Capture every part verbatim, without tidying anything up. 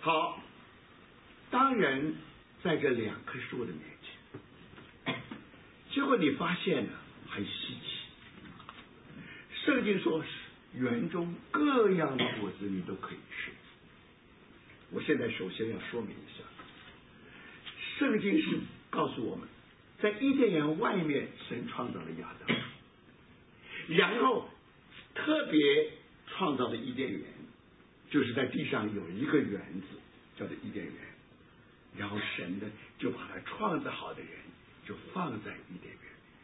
好，当人在这两棵树的面前，结果你发现了很稀奇。圣经说，园中各样的果子你都可以吃。我现在首先要说明一下，圣经是告诉我们，在伊甸园外面神创造了亚当，然后特别创造的伊甸园，就是在地上有一个园子叫做伊甸园，然后神呢就把他创造好的人就放在伊甸园。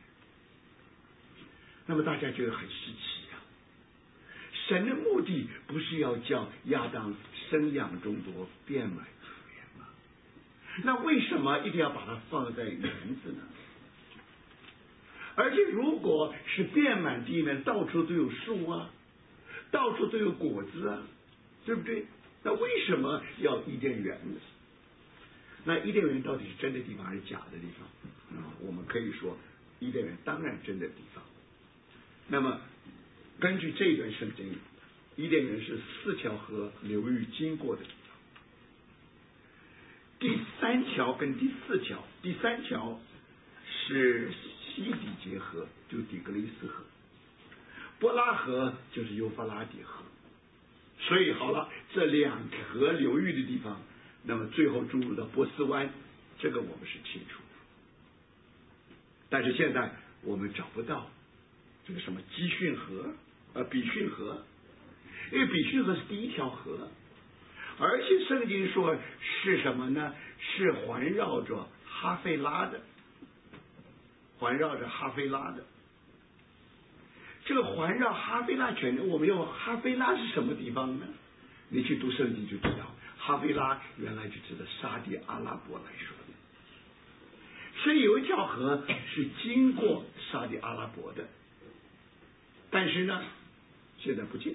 那么大家觉得很稀奇啊，神的目的不是要叫亚当生养众多，遍满福源吗？那为什么一定要把它放在园子呢？而且如果是遍满地面，到处都有树啊，到处都有果子啊，对不对？那为什么要伊甸园呢？那伊甸园到底是真的地方还是假的地方？嗯，我们可以说伊甸园当然真的地方。那么根据这段圣经，伊甸园是四条河流域经过的地方。第三条跟第四条，第三条是西底结河，就底格里斯河；波拉河就是幼发拉底河。所以好了，这两河流域的地方，那么最后注入到波斯湾，这个我们是清楚的。但是现在我们找不到这个什么基训河、呃比逊河，因为比逊河是第一条河，而且圣经说是什么呢？是环绕着哈菲拉的，环绕着哈菲拉的。这个环绕哈菲拉圈，我们用哈菲拉是什么地方呢？你去读圣经就知道，哈菲拉原来就指的沙地阿拉伯来说的。所以有一条河是经过沙地阿拉伯的，但是呢，现在不见了。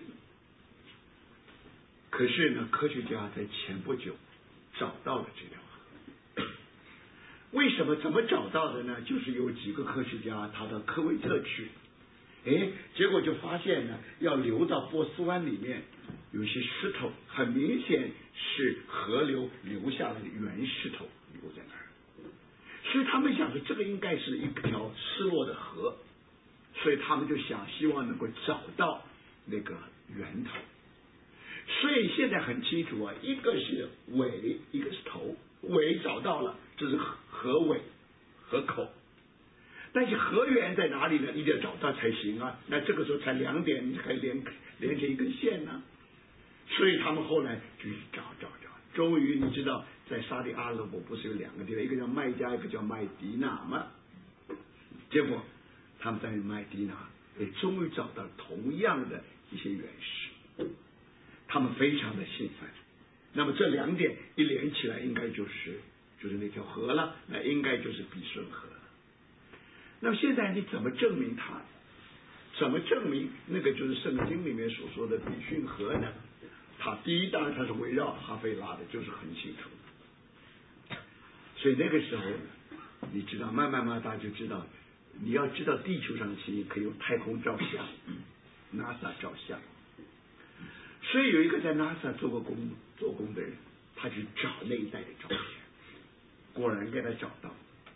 可是呢，科学家在前不久找到了这条河。为什么？怎么找到的呢？就是有几个科学家他到科威特去，哎，结果就发现呢，要流到波斯湾里面，有一些石头，很明显是河流流下来的原石头留在那儿。所以他们想说，这个应该是一条失落的河，所以他们就想希望能够找到那个源头。所以现在很清楚啊，一个是尾，一个是头。尾找到了，这是河尾、河口。但是河源在哪里呢？一定要找到才行啊。那这个时候才两点，你才连连成一根线呢。所以他们后来就去找找找，终于你知道，在沙地阿拉伯不是有两个地方，一个叫麦加，一个叫麦迪那吗？结果他们在麦迪那也终于找到同样的一些原石，他们非常的兴奋。那么这两点一连起来，应该就是就是那条河了，那应该就是比顺河了。那么现在你怎么证明它？怎么证明那个就是圣经里面所说的比逊河呢？它第一，当然它是围绕哈菲拉的，就是很清楚。所以那个时候呢，你知道，慢慢慢大家就知道，你要知道地球上的情形，可以用太空照相 ，NASA 照相。所以有一个在 NASA 做过工做工的人，他去找那一带的照片，果然给他找到。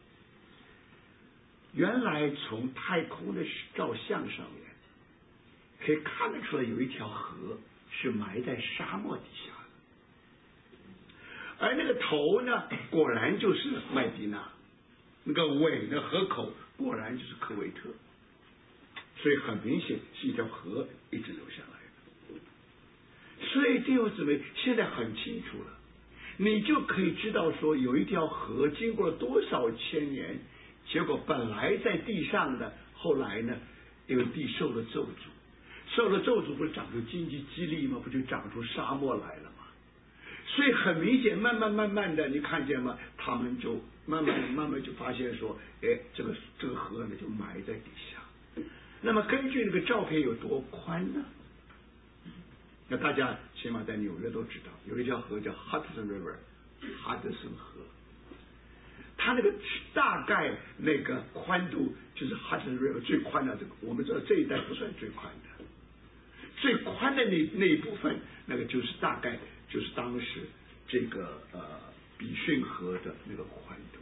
原来从太空的照相上面可以看得出来，有一条河是埋在沙漠底下的，而那个头呢，果然就是麦地那，那个尾的河口果然就是科威特，所以很明显是一条河一直流下来。所以弟兄姊妹，现在很清楚了，你就可以知道说，有一条河经过了多少千年，结果本来在地上的，后来呢，因为地受了咒诅，受了咒诅不是长出经济激励吗？不就长出沙漠来了吗？所以很明显，慢慢慢慢的，你看见吗？他们就慢慢慢慢就发现说，哎，这个这个河呢就埋在底下。那么根据那个照片有多宽呢？那大家起码在纽约都知道，有一条河叫 Hudson River， 哈德森河。它那个大概那个宽度就是 Hudson River 最宽的这个，我们知道这一带不算最宽的，最宽的那那一部分，那个就是大概就是当时这个呃比逊河的那个宽度。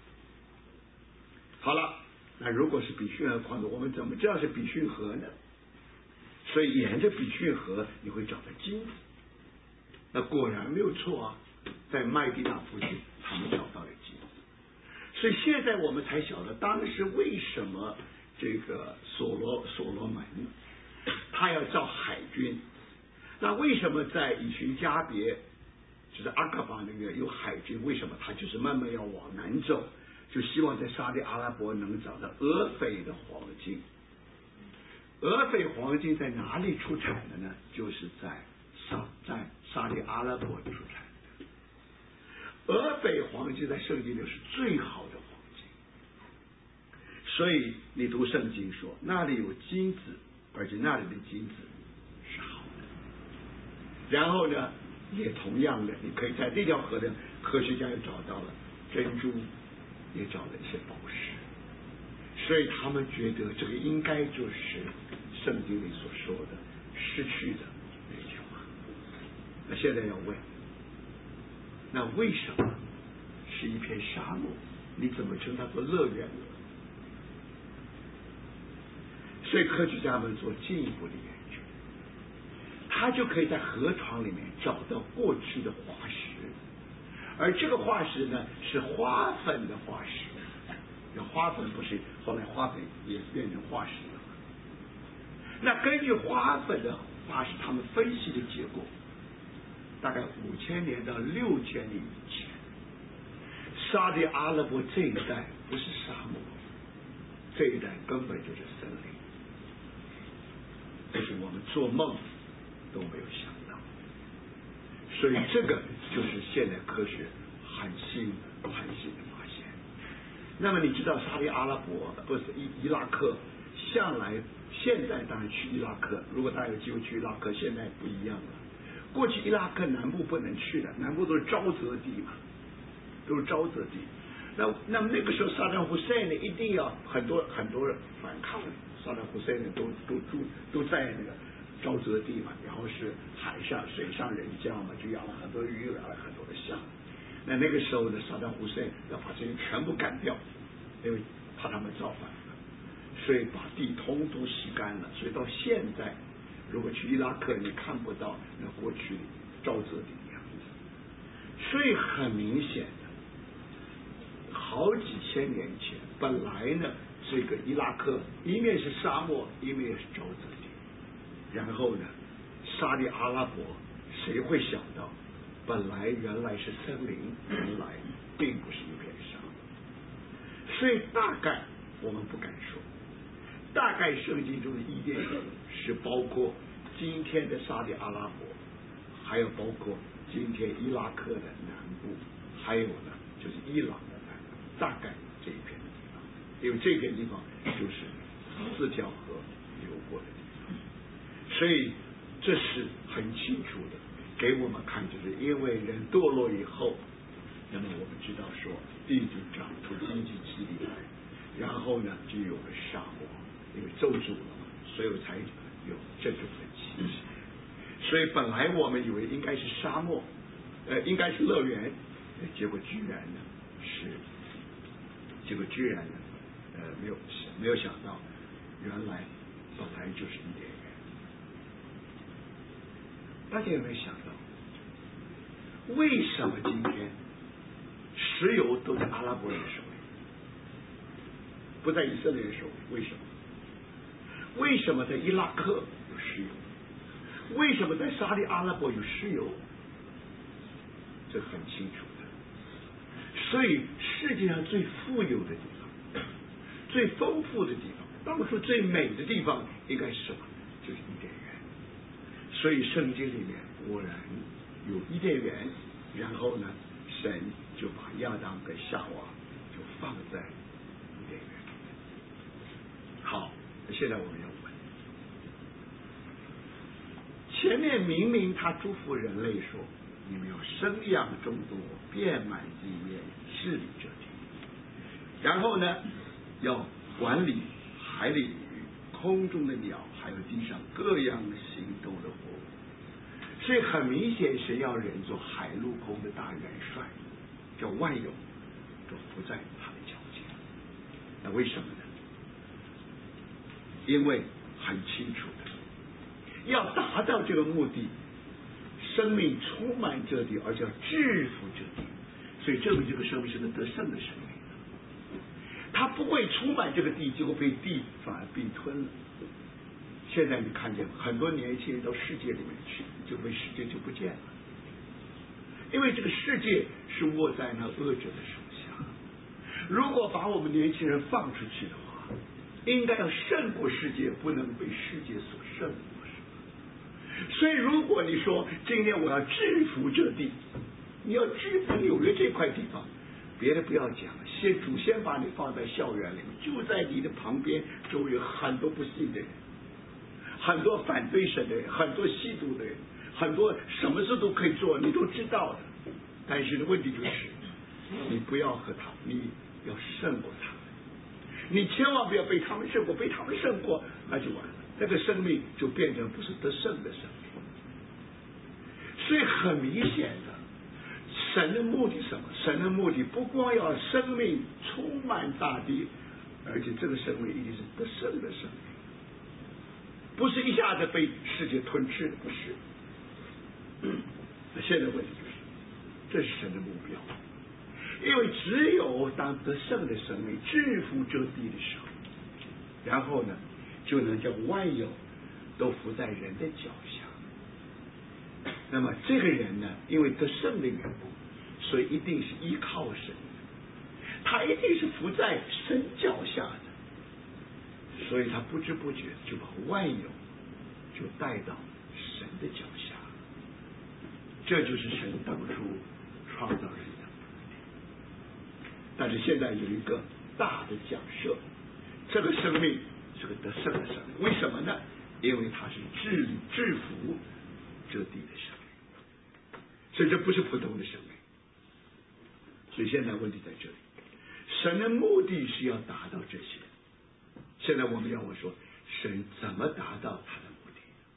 好了，那如果是比逊河宽度，我们怎么知道是比逊河呢？所以沿着比逊河你会找到金子，那果然没有错啊，在麦地那附近他们找到了金子。所以现在我们才晓得当时为什么这个所罗所罗门他要造海军，那为什么在以寻加别就是阿克巴那个有海军，为什么他就是慢慢要往南走，就希望在沙特阿拉伯能找到俄斐的黄金。俄斐黄金在哪里出产的呢？就是在沙在沙特阿拉伯出产的。俄斐黄金在圣经里是最好的黄金，所以你读圣经说那里有金子，而且那里的金子是好的。然后呢，也同样的，你可以在这条河的科学家又找到了珍珠，也找了一些宝石，所以他们觉得这个应该就是圣经里所说的失去的那条河。那现在要问，那为什么是一片沙漠？你怎么称它做乐园呢？所以科学家们做进一步的研究，他就可以在河床里面找到过去的化石，而这个化石呢是花粉的化石。花粉不是后来花粉也变成化石了。那根据花粉的化石，他们分析的结果，大概五千年到六千年以前，沙特阿拉伯这一带不是沙漠，这一带根本就是森林，这是我们做梦都没有想到。所以这个就是现代科学很新的很新的发现。那么你知道沙特阿拉伯不是伊伊拉克，向来现在当然去伊拉克，如果大家有机会去伊拉克，现在不一样了。过去伊拉克南部不能去的，南部都是沼泽地嘛，都是沼泽地。那那么那个时候萨达姆胡塞呢，一定要很多很多人反抗，萨达姆胡塞呢都都住都在那个沼泽地嘛，然后是海上水上人家嘛，就养了很多鱼，养了很多的象。那那个时候呢，萨达姆胡塞要把这些全部干掉，因为怕他们造反了，所以把地通通吸干了。所以到现在，如果去伊拉克，你看不到那过去沼泽地的样子。所以很明显的，好几千年前，本来呢，这个伊拉克一面是沙漠，一面是沼泽地。然后呢，沙特阿拉伯，谁会想到？本来原来是森林，原来并不是一片沙漠，所以大概我们不敢说，大概圣经中的伊甸园是包括今天的沙特阿拉伯，还有包括今天伊拉克的南部，还有呢就是伊朗的南部，大概这一片的地方，因为这片地方就是四条河流过的地方，所以这是很清楚的。给我们看，就是因为人堕落以后，那么我们知道说地就长出荆棘蒺藜来，然后呢就有了沙漠，因为咒诅了嘛，所以才有这种的气息。所以本来我们以为应该是沙漠，呃，应该是乐园，结果居然呢是，结果居然呢，呃，没有没有想到，原来本来就是伊甸园。大家有没有想到，为什么今天石油都在阿拉伯人手里，不在以色列人手里？为什么？为什么在伊拉克有石油？为什么在沙特阿拉伯有石油？这很清楚的。所以世界上最富有的地方，最丰富的地方，当然说最美的地方，应该是什么？就是伊甸园。所以圣经里面果然有伊甸园，然后呢，神就把亚当跟夏娃就放在伊甸园。好，现在我们要问，前面明明他祝福人类说，你们要生养众多，遍满地面，治理这地，然后呢，要管理海里鱼、空中的鸟，还有地上各样行动的活物。 所以很明显，神要人做海陆空的大元帅，叫万有都不在他的脚前。那为什么呢？因为很清楚的，要达到这个目的，生命充满这地，而且要制服这地，所以证明这个生命是个得胜的生命。他不会充满这个地，结果被地反而并吞了。现在你看见很多年轻人到世界里面去，就被世界就不见了，因为这个世界是握在那恶者的手下。如果把我们年轻人放出去的话，应该要胜过世界，不能被世界所胜过。所以如果你说今天我要制服这地，你要制服纽约这块地方，别的不要讲，先主先把你放在校园里面，就在你的旁边，周围有很多不信的人，很多反对神的人，很多吸毒的人，很多什么事都可以做，你都知道的。但是问题就是，你不要和他，你要胜过他们，你千万不要被他们胜过，被他们胜过那就完了，那个生命就变成不是得胜的生命。所以很明显的，神的目的是什么？神的目的不光要生命充满大地，而且这个生命一定是得胜的生命，不是一下子被世界吞噬的，不是。那现在问题就是，这是神的目标，因为只有当得胜的生命制服这地的时候，然后呢，就能将万有都伏在人的脚下。那么这个人呢，因为得胜的缘故，所以一定是依靠神的，他一定是伏在神脚下的，所以他不知不觉就把万有就带到神的脚下。这就是神当初创造人的目的。但是现在有一个大的假设，这个生命是个得胜的生命，为什么呢？因为它是治制服这地的生命，所以这不是普通的生命。所以现在问题在这里，神的目的是要达到这些。现在我们要问说，神怎么达到他的目的？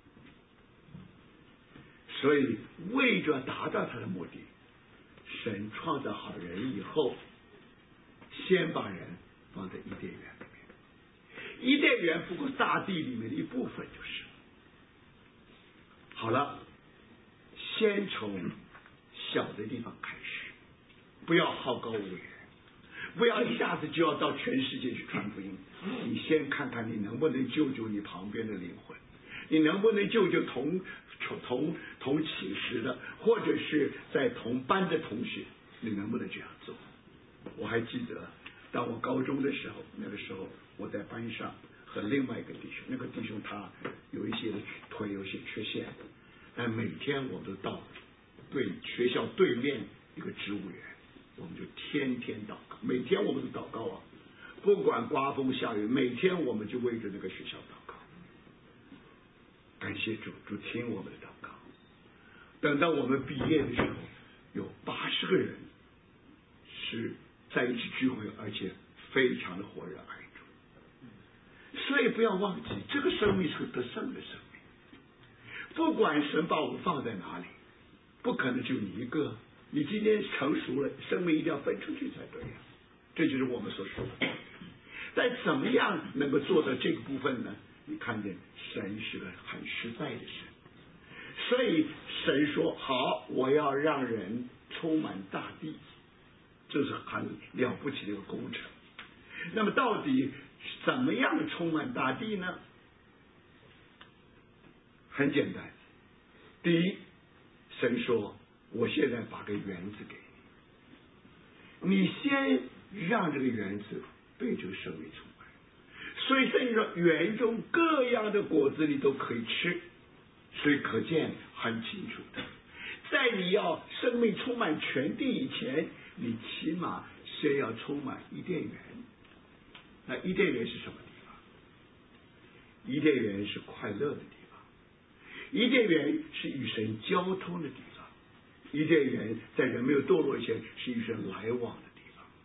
所以为着达到他的目的，神创造好人以后，先把人放在伊甸园里面。伊甸园不过大地里面的一部分就是。好了，先从小的地方开始，不要好高骛远，不要一下子就要到全世界去传福音。你先看看你能不能救救你旁边的灵魂，你能不能救救同同同寝室的，或者是在同班的同学，你能不能这样做？我还记得，当我高中的时候，那个时候我在班上和另外一个弟兄，那个弟兄他有一些的腿有些缺陷，但每天我都到对学校对面一个植物园，我们就天天祷告，每天我们都祷告啊，不管刮风下雨，每天我们就为着那个学校祷告。感谢主，主听我们的祷告。等到我们毕业的时候，有八十个人是在一起聚会，而且非常的火热爱主。所以不要忘记，这个生命是个得胜的生命。不管神把我们放在哪里，不可能就你一个。你今天成熟了，生命一定要分出去才对呀、啊。这就是我们所说的。但怎么样能够做到这个部分呢？你看见神是个很实在的神，所以神说好，我要让人充满大地，这是很了不起的一个工程。那么到底怎么样充满大地呢？很简单，第一，神说我现在把个园子给你，你先让这个园子被这个生命充满。所以圣经说园中各样的果子你都可以吃，所以可见很清楚的，在你要生命充满全地以前，你起码先要充满伊甸园。那伊甸园是什么地方？伊甸园是快乐的地方，伊甸园是与神交通的地方，伊甸园在人没有堕落以前是与神来往的